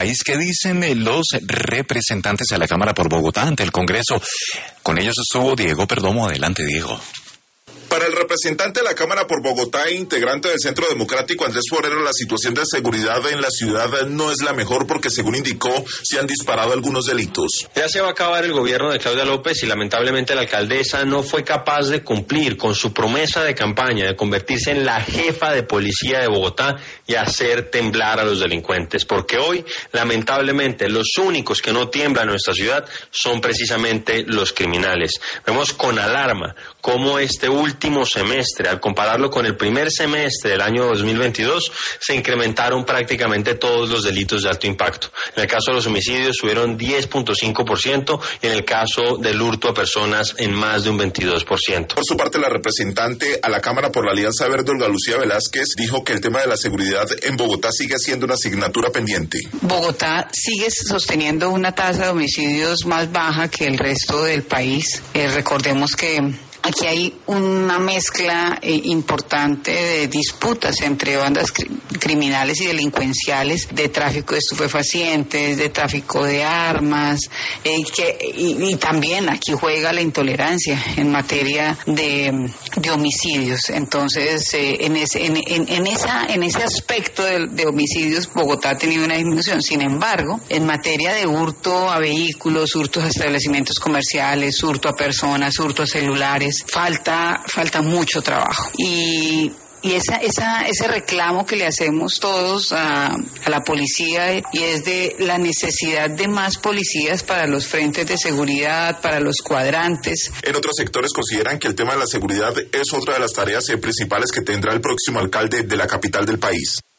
país. ¿Qué dicen los representantes de la Cámara por Bogotá ante el Congreso? Con ellos estuvo Diego Perdomo. Adelante, Diego. Para el representante de la Cámara por Bogotá e integrante del Centro Democrático, Andrés Forero, la situación de seguridad en la ciudad no es la mejor porque, según indicó, se han disparado algunos delitos. Ya se va a acabar el gobierno de Claudia López y lamentablemente la alcaldesa no fue capaz de cumplir con su promesa de campaña de convertirse en la jefa de policía de Bogotá y hacer temblar a los delincuentes, porque hoy, lamentablemente, los únicos que no tiemblan en nuestra ciudad son precisamente los criminales. Vemos con alarma cómo este último semestre, al compararlo con el primer semestre del año 2022, se incrementaron prácticamente todos los delitos de alto impacto. En el caso de los homicidios subieron 10.5% y en el caso del hurto a personas en más de un 22%. Por su parte, la representante a la Cámara por la Alianza Verde, Olga Lucía Velázquez, dijo que el tema de la seguridad en Bogotá sigue siendo una asignatura pendiente. Bogotá sigue sosteniendo una tasa de homicidios más baja que el resto del país. Recordemos que aquí hay una mezcla importante de disputas entre bandas criminales y delincuenciales, de tráfico de estupefacientes, de tráfico de armas, y también aquí juega la intolerancia en materia de homicidios. Entonces, en ese aspecto de homicidios, Bogotá ha tenido una disminución. Sin embargo, en materia de hurto a vehículos, hurtos a establecimientos comerciales, hurto a personas, hurto a celulares, falta mucho trabajo. Y ese reclamo que le hacemos todos a la policía, y es de la necesidad de más policías para los frentes de seguridad, para los cuadrantes. En otros sectores consideran que el tema de la seguridad es otra de las tareas principales que tendrá el próximo alcalde de la capital del país.